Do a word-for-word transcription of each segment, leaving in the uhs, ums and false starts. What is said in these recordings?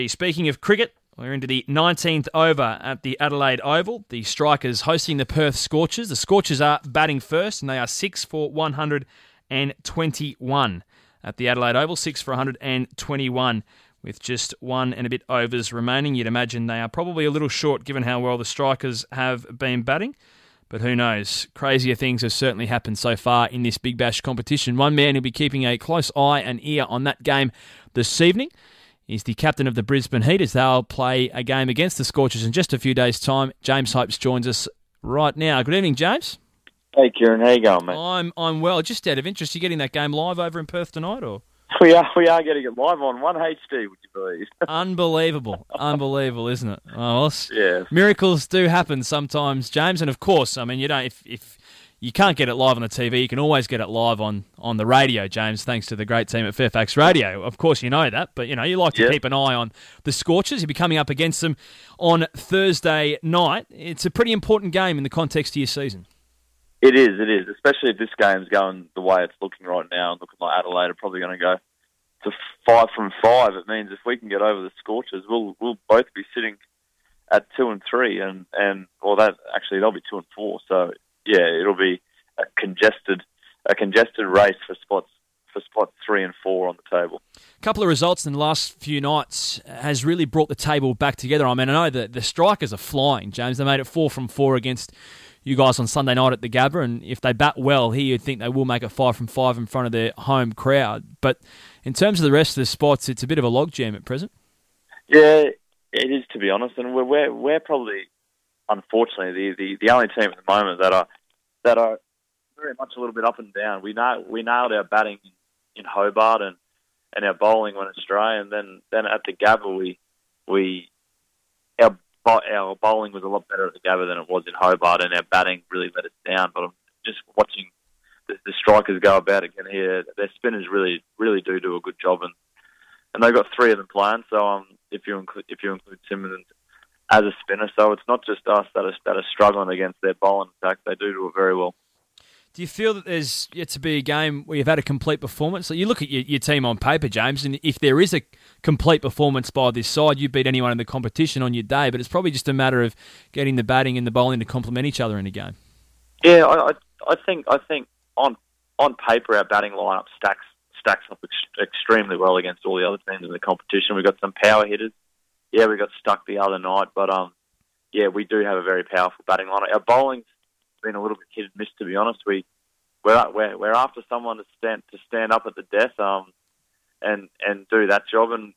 Speaking of cricket, we're into the nineteenth over at the Adelaide Oval. The Strikers hosting the Perth Scorchers. The Scorchers are batting first, and they are six for one hundred twenty-one at the Adelaide Oval. six for one hundred twenty-one with just one and a bit overs remaining. You'd imagine they are probably a little short given how well the Strikers have been batting. But who knows? Crazier things have certainly happened so far in this Big Bash competition. One man who'll be keeping a close eye and ear on that game this evening is the captain of the Brisbane Heat as they'll play a game against the Scorchers in just a few days' time. James Hopes joins us right now. Good evening, James. Hey, Kieran. How you going, mate? I'm I'm well. Just out of interest, you getting that game live over in Perth tonight, or? We are we are getting it live on one H D, would you believe? Unbelievable. Unbelievable, isn't it? Oh, well, yeah. Miracles do happen sometimes, James. And of course, I mean, you don't if if you can't get it live on the T V, you can always get it live on, on the radio, James, thanks to the great team at Fairfax Radio. Of course, you know that, but, you know, you like to yep. keep an eye on the Scorchers. You'll be coming up against them on Thursday night. It's a pretty important game in the context of your season. It is, it is, especially if this game's going the way it's looking right now and looking like Adelaide are probably going to go to five from five. It means if we can get over the Scorchers, we'll we'll both be sitting at two and three, and, and well, that actually, they'll be two and four, so... Yeah, it'll be a congested, a congested race for spots for spots three and four on the table. A couple of results in the last few nights has really brought the table back together. I mean, I know that the Strikers are flying, James. They made it four from four against you guys on Sunday night at the Gabba, and if they bat well here, you'd think they will make it five from five in front of their home crowd. But in terms of the rest of the spots, it's a bit of a logjam at present. Yeah, it is, to be honest, and we're we're, we're probably, unfortunately, the, the, the only team at the moment that are that are very much a little bit up and down. We nailed, we nailed our batting in Hobart and, and our bowling went astray, and then, then at the Gabba we we our our bowling was a lot better at the Gabba than it was in Hobart, and our batting really let us down. But I'm just watching the, the Strikers go about again here. Their spinners really really do do a good job, and and they've got three of them playing. So um, if you include if you include Simmons as a spinner, so it's not just us that are, that are struggling against their bowling attack. They do do it very well. Do you feel that there's yet to be a game where you've had a complete performance? So you look at your, your team on paper, James, and if there is a complete performance by this side, you beat anyone in the competition on your day, but it's probably just a matter of getting the batting and the bowling to complement each other in a game. Yeah, I, I, I think I think on on paper our batting lineup stacks stacks up ex- extremely well against all the other teams in the competition. We've got some power hitters. Yeah, we got stuck the other night, but um, yeah, we do have a very powerful batting lineup. Our bowling's been a little bit hit and miss, to be honest. We we're we're, we're after someone to stand to stand up at the death um and and do that job. And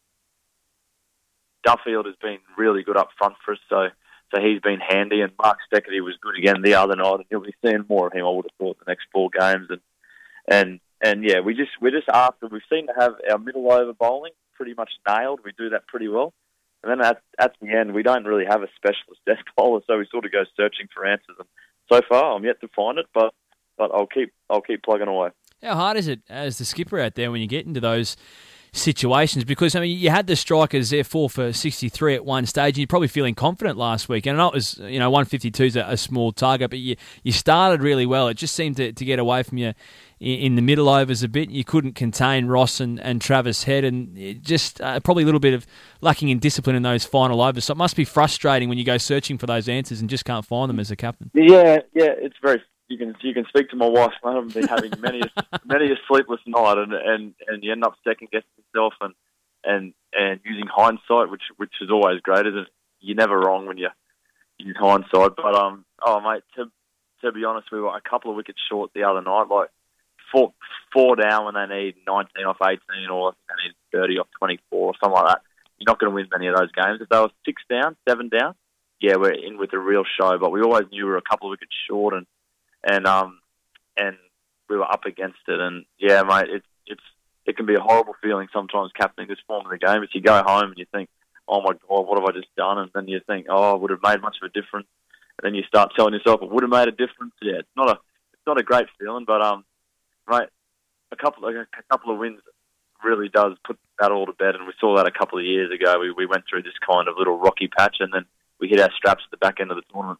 Duffield has been really good up front for us, so so he's been handy. And Mark Steckety was good again the other night, and you'll be seeing more of him, I would have thought, the next four games. And and and yeah, we just we're just after. We seem to have our middle over bowling pretty much nailed. We do that pretty well. And then at at the end, we don't really have a specialist death bowler, so we sort of go searching for answers. And so far, I'm yet to find it, but but I'll keep I'll keep plugging away. How hard is it as the skipper out there when you get into those situations? Because, I mean, you had the Strikers there four for sixty-three at one stage, and you're probably feeling confident last week. And I know it was, you know, one fifty-two is a, a small target, but you you started really well. It just seemed to, to get away from you in, in the middle overs a bit. You couldn't contain Ross and, and Travis Head, and it just uh, probably a little bit of lacking in discipline in those final overs. So it must be frustrating when you go searching for those answers and just can't find them as a captain. Yeah, yeah, it's very. You can you can speak to my wife. I haven't been having many a, many a sleepless night, and, and, and you end up second guessing yourself and and and using hindsight, which which is always great, isn't it? You're never wrong when you use hindsight. But um, oh mate, to to be honest, we were a couple of wickets short the other night, like four four down when they need nineteen off eighteen, or they need thirty off twenty-four, or something like that. You're not going to win many of those games. If they were six down, seven down, yeah, we're in with a real show. But we always knew we were a couple of wickets short, and. And um, and we were up against it, and yeah, mate, it's it's it can be a horrible feeling sometimes captaining this form of the game. If you go home and you think, oh my God, what have I just done? And then you think, oh, would it have made much of a difference? And then you start telling yourself it would have made a difference. Yeah, it's not a it's not a great feeling, but um, mate, a couple of, a couple of wins really does put that all to bed, and we saw that a couple of years ago. We we went through this kind of little rocky patch, and then we hit our straps at the back end of the tournament.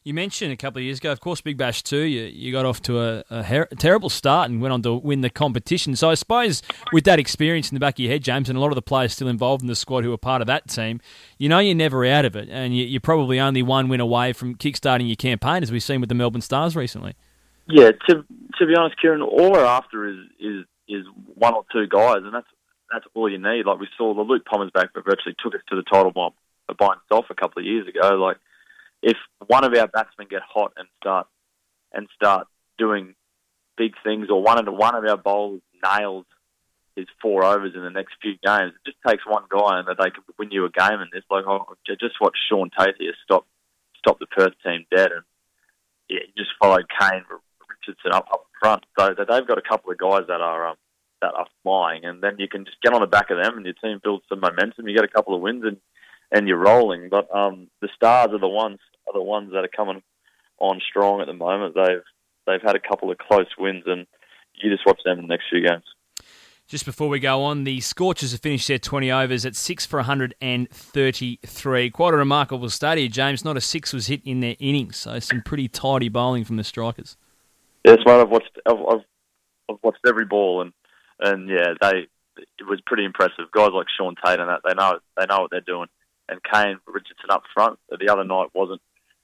You mentioned a couple of years ago, of course, Big Bash two, you, you got off to a, a her- terrible start and went on to win the competition. So I suppose with that experience in the back of your head, James, and a lot of the players still involved in the squad who were part of that team, you know you're never out of it, and you, you're probably only one win away from kickstarting your campaign, as we've seen with the Melbourne Stars recently. Yeah, to to be honest, Kieran, all we're after is is is one or two guys, and that's that's all you need. Like we saw, the Luke Pommer's back, but virtually took us to the title by, by himself a couple of years ago. Like, if one of our batsmen get hot and start and start doing big things, or one of the, one of our bowlers nails his four overs in the next few games, it just takes one guy and that they can win you a game. And it's like, oh, just watch Sean Tate here stop stop the Perth team dead, and yeah, he just followed Kane Richardson up up front. So that they've got a couple of guys that are um, that are flying, and then you can just get on the back of them, and your team builds some momentum. You get a couple of wins, and and you're rolling. But um, the Stars are the ones. are the ones that are coming on strong at the moment. They've they've had a couple of close wins, and you just watch them in the next few games. Just before we go on, the Scorchers have finished their twenty overs at six for one hundred thirty-three. Quite a remarkable start here, James. Not a six was hit in their innings, so some pretty tidy bowling from the Strikers. Yes, well, I've watched I've, I've, I've watched every ball, and and yeah, they it was pretty impressive. Guys like Sean Tate and that, they know they know what they're doing. And Kane Richardson up front. The other night wasn't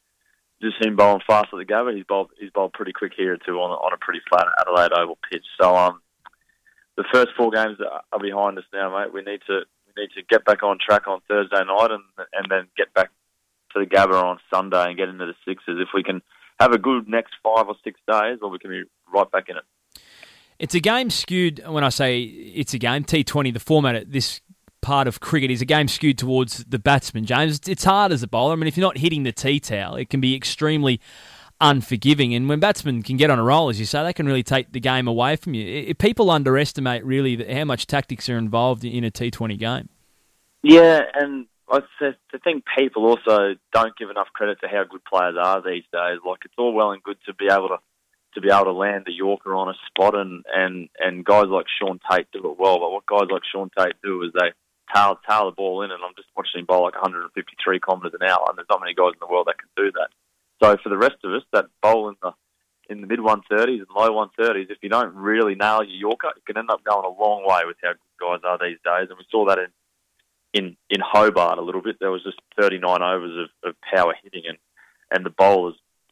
just him bowling fast at the Gabba. He's bowled he's bowled pretty quick here too on on a pretty flat Adelaide Oval pitch. So um, the first four games are behind us now, mate. We need to we need to get back on track on Thursday night, and and then get back to the Gabba on Sunday and get into the sixes. If we can have a good next five or six days, or we can be right back in it. It's a game skewed. When I say it's a game, T twenty, the format at this part of cricket is a game skewed towards the batsman, James. It's hard as a bowler. I mean, if you're not hitting the tea towel, it can be extremely unforgiving. And when batsmen can get on a roll, as you say, they can really take the game away from you. If people underestimate really how much tactics are involved in a T twenty game. Yeah, and I think people also don't give enough credit to how good players are these days. Like, it's all well and good to be able to to be able to land the Yorker on a spot, and, and, and guys like Sean Tate do it well. But what guys like Sean Tate do is they tail, tail the ball in, and I'm just watching him bowl like one hundred fifty-three kilometres an hour, and there's not many guys in the world that can do that. So for the rest of us that bowl in the in the mid one thirties and low one thirties, if you don't really nail your Yorker, you can end up going a long way with how good guys are these days. And we saw that in in, in Hobart a little bit. There was just thirty-nine overs of, of power hitting, and, and the bowlers,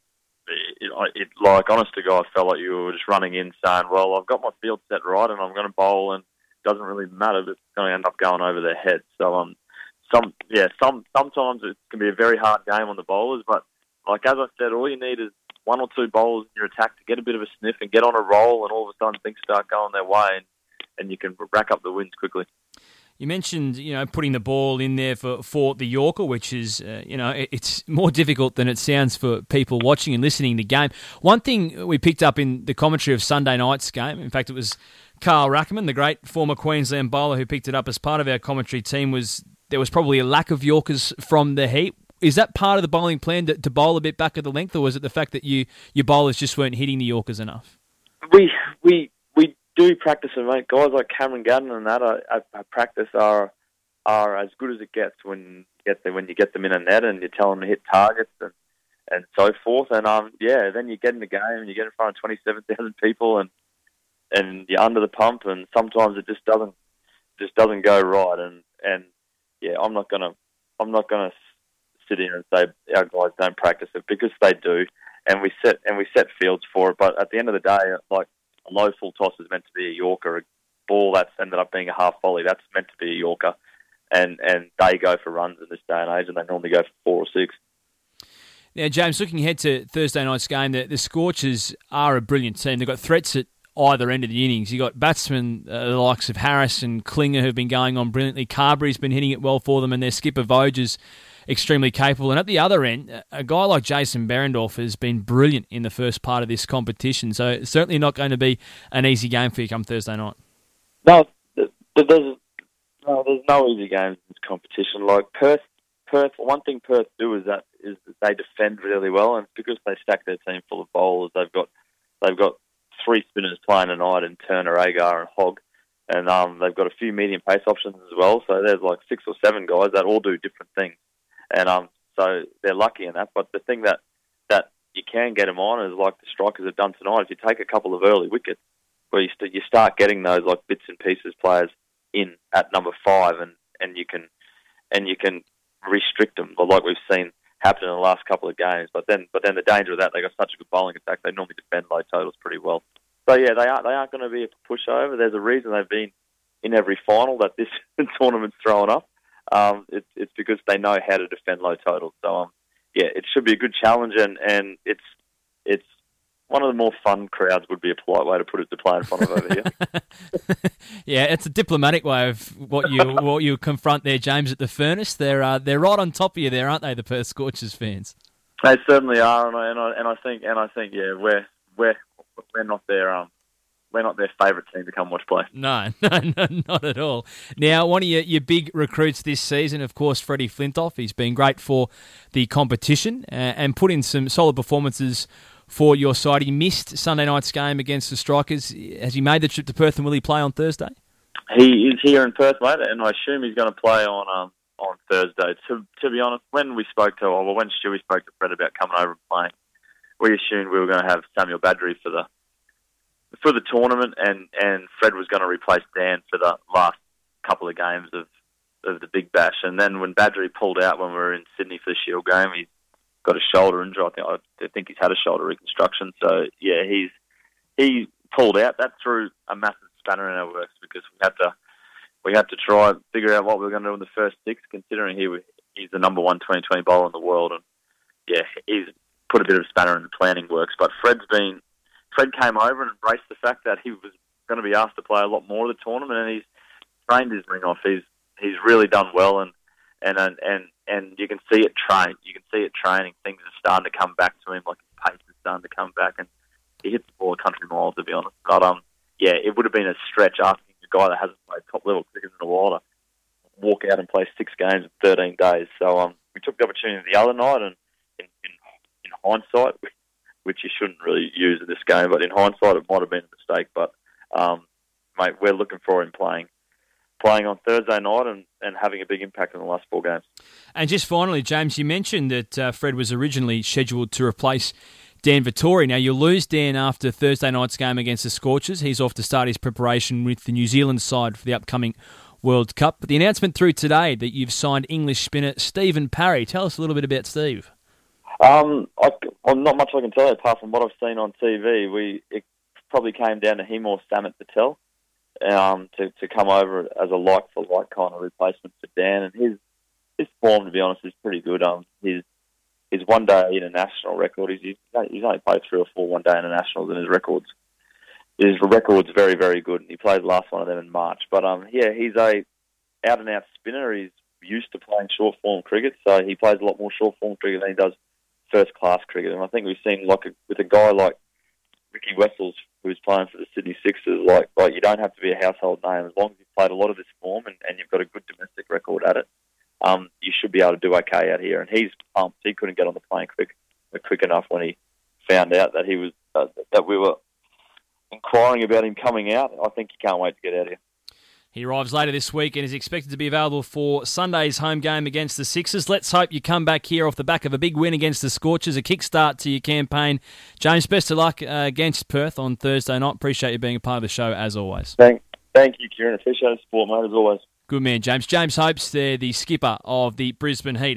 it, it, like, honest to God, felt like you were just running in saying, well, I've got my field set right and I'm going to bowl, and it doesn't really matter, but it's going to end up going over their heads. So, um, some yeah, some sometimes it can be a very hard game on the bowlers, but like as I said, all you need is one or two bowlers in your attack to get a bit of a sniff and get on a roll, and all of a sudden things start going their way, and, and you can rack up the wins quickly. You mentioned, you know, putting the ball in there for, for the Yorker, which is, uh, you know, it's more difficult than it sounds for people watching and listening to the game. One thing we picked up in the commentary of Sunday night's game, in fact, it was Carl Rackerman, the great former Queensland bowler who picked it up as part of our commentary team, was there was probably a lack of Yorkers from the heat. Is that part of the bowling plan, to, to bowl a bit back of the length, or was it the fact that you your bowlers just weren't hitting the Yorkers enough? We we we do practice it, mate. Guys like Cameron Gadden and that are, at, at practice are are as good as it gets when you get them, when you get them in a net and you tell them to hit targets and, and so forth. And um yeah, then you get in the game and you get in front of twenty-seven thousand people and and you're under the pump, and sometimes it just doesn't just doesn't go right. And and yeah, I'm not gonna I'm not gonna sit here and say our guys don't practice it, because they do, and we set and we set fields for it. But at the end of the day, like, a low full toss is meant to be a Yorker. A ball that's ended up being a half volley, that's meant to be a Yorker. And and they go for runs in this day and age, and they normally go for four or six. Now, James, looking ahead to Thursday night's game, the, the Scorchers are a brilliant team. They've got threats at either end of the innings. You've got batsmen uh, the likes of Harris and Klinger who've been going on brilliantly. Carberry's been hitting it well for them, and their skipper Voges extremely capable. And at the other end, a guy like Jason Berendorf has been brilliant in the first part of this competition. So it's certainly not going to be an easy game for you come Thursday night. No, there's no, there's no easy games in this competition. Like Perth, Perth. One thing Perth do is that is that they defend really well, and it's because they stack their team full of bowlers. They've got they've got three spinners playing tonight in Turner, Agar, and Hogg. And um, they've got a few medium pace options as well. So there's like six or seven guys that all do different things. And um, so they're lucky in that. But the thing that that you can get them on is like the strikers have done tonight. If you take a couple of early wickets, where you, st- you start getting those like bits and pieces players in at number five, and, and you can and you can restrict them, like we've seen happen in the last couple of games. But then, but then the danger of that, they got such a good bowling attack. They normally defend low totals pretty well. So yeah, they aren't they aren't going to be a pushover. There's a reason they've been in every final that this tournament's thrown up. Um, it's it's because they know how to defend low totals. So um, yeah, it should be a good challenge, and, and it's it's one of the more fun crowds, would be a polite way to put it, to play in front of over here. Yeah, it's a diplomatic way of what you what you confront there, James, at the Furnace. They're uh, they're right on top of you there, aren't they, the Perth Scorchers fans? They certainly are, and I, and I, and I think and I think yeah, we're we're we're not their um we're not their favourite team to come watch play. No, no, no, not at all. Now, one of your, your big recruits this season, of course, Freddie Flintoff. He's been great for the competition uh, and put in some solid performances for your side. He missed Sunday night's game against the Strikers. Has he made the trip to Perth, and will he play on Thursday? He is here in Perth, mate, and I assume he's going to play on um, on Thursday. To to be honest, when we spoke to, well, when Stewie spoke to Fred about coming over and playing, we assumed we were going to have Samuel Badgery for the for the tournament, and, and Fred was going to replace Dan for the last couple of games of, of the Big Bash. And then when Badgery pulled out when we were in Sydney for the Shield game, he got a shoulder injury. I think I think he's had a shoulder reconstruction. So yeah, he's he pulled out. That threw a massive spanner in our works, because we had to we had to try and figure out what we were going to do in the first six, considering he was, he's the number one twenty twenty bowler in the world, and yeah, he's put a bit of a spanner in the planning works. But Fred's been Fred came over and embraced the fact that he was going to be asked to play a lot more of the tournament, and he's trained his ring off. He's he's really done well, and and and and, and you can see it train. You can see it training. Things are starting to come back to him. Like his pace is starting to come back, and he hits the ball a country mile, to be honest. But um, yeah, it would have been a stretch asking a guy that hasn't played top level cricket in a while to walk out and play six games in thirteen days. So um, we took the opportunity the other night, and in in, in hindsight, which you shouldn't really use in this game, but in hindsight, it might have been a mistake. But, um, mate, we're looking for him playing playing on Thursday night and, and having a big impact in the last four games. And just finally, James, you mentioned that uh, Fred was originally scheduled to replace Dan Vettori. Now, you'll lose Dan after Thursday night's game against the Scorchers. He's off to start his preparation with the New Zealand side for the upcoming World Cup. But the announcement through today that you've signed English spinner Stephen Parry. Tell us a little bit about Steve. Um, I, well, not much I can tell you apart from what I've seen on T V. We it probably came down to him or Samit Patel um, to to come over as a like for like kind of replacement for Dan. And his his form, to be honest, is pretty good. Um, his his one day international record is he's, he's only played three or four one day internationals, and his records his record's very very good. And he played the last one of them in March. But um, yeah, he's a out and out spinner. He's used to playing short form cricket, so he plays a lot more short form cricket than he does first-class cricket. And I think we've seen, like, a, with a guy like Ricky Wessels, who's playing for the Sydney Sixers, like, like you don't have to be a household name. As long as you've played a lot of this form and, and you've got a good domestic record at it, um, you should be able to do okay out here. And he's pumped. He couldn't get on the plane quick quick enough when he found out that he was uh, that we were inquiring about him coming out. I think he can't wait to get out here. He arrives later this week and is expected to be available for Sunday's home game against the Sixers. Let's hope you come back here off the back of a big win against the Scorchers, a kickstart to your campaign. James, best of luck uh, against Perth on Thursday night. Appreciate you being a part of the show, as always. Thank, thank you, Kieran. Appreciate the support, mate, as always. Good man, James. James Hopes, they're the skipper of the Brisbane Heat.